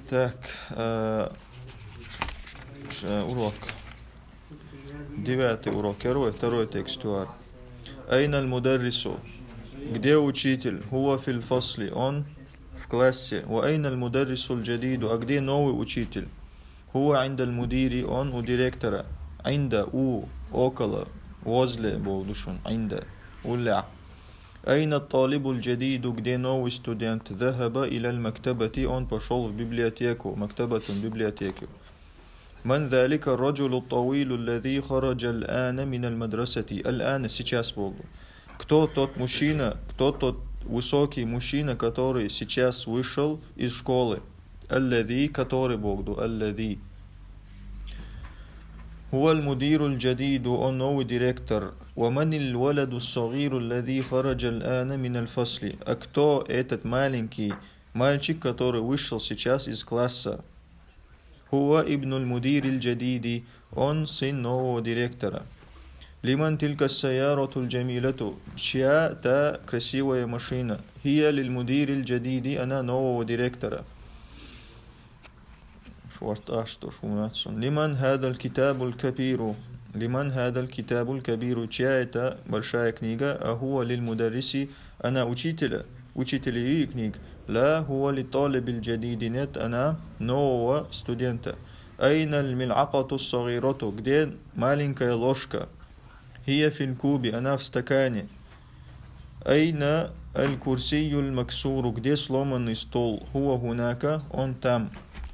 Так, урок. 9 урок. Второй текстуар. Айна аль-мударрису. Где учитель? Хуа фил фасли. Он в классе. Ва айна аль-мударрису аль-джадиду. А где новый учитель? Хуа айнда аль-мудири. Он у директора. Айнда у около. Возле был душон. Айнда. Уля. Айна талибу аль-джадиду. Где новый студент? Захаба иля аль-мактабати. Он пошел в библиотеку. Мактабатун библиотеку. من ذلك الرجل الطويل الذي خرج الآن من المدرسة الآن сейчас было. Кто тот мужчина, кто тот высокий мужчина, который сейчас вышел из школы? الذي который Богу, الذي هو المدير الجديد он новый директор. ومن الولد الصغير الذي خرج الآن من الفصل. А кто этот маленький мальчик, который вышел сейчас из класса? هو ابن المدير الجديد он сын нового директора. لمن تلك السيارة الجميلة чья та красивая машина? هي للمدير الجديد она нового директора. لمن هذا الكتاب الكبير لمن هذا الكتاب الكبير чья это большая книга? هو للمدرس она учителей книг. لا هو للطالب الجديد нет она нового студента. أين الملعقة الصغيرة где маленькая ложка? هي في الكوب она в стакане. أين الكرسي المكسور где сломанный стол? هو هناك он там.